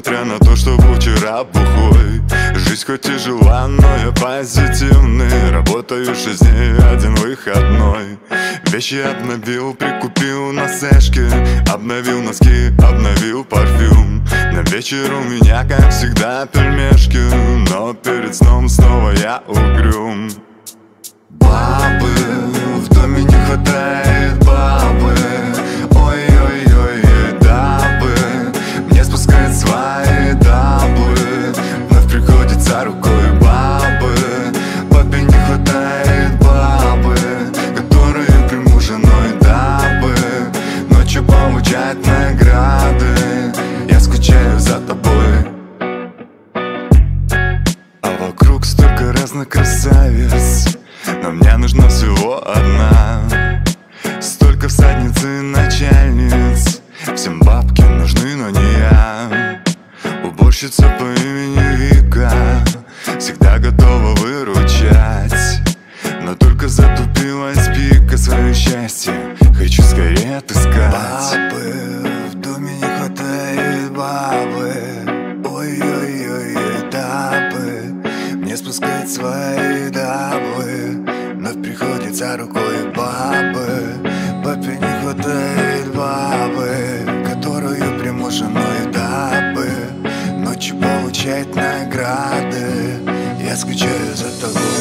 несмотря на то, что был вчера бухой. Жизнь хоть тяжела, но я позитивный. Работаю 6 дней, 1 выходной. Вещи обновил, прикупил на сэшке. Обновил носки, обновил парфюм. На вечер у меня, как всегда, пельмешки. Но перед сном снова я угрюм. Бабы, в доме не хватает бабы. Ой-ой-ой, дабы мне спускает свои даблы. Вновь приходится рукой бабы. Папе не хватает бабы, которые приму женой, дабы ночью получать награды. Я скучаю за тобой. А вокруг столько разных красавиц, но мне нужна всего одна. Столько всадниц и начальниц, всем бабки нужны, но не я. Уборщица по имени Вика всегда готова выручать, но только затупилась пика. Свое счастье хочу скорее отыскать. Бабы, в доме не хватает бабы. Ой-ой-ой, дабы мне спускать свои даблы. Вновь приходится рукой бабы. Папе не хватает бабы, которую приму женой, дабы ночью получать награды. Я скучаю за тобой.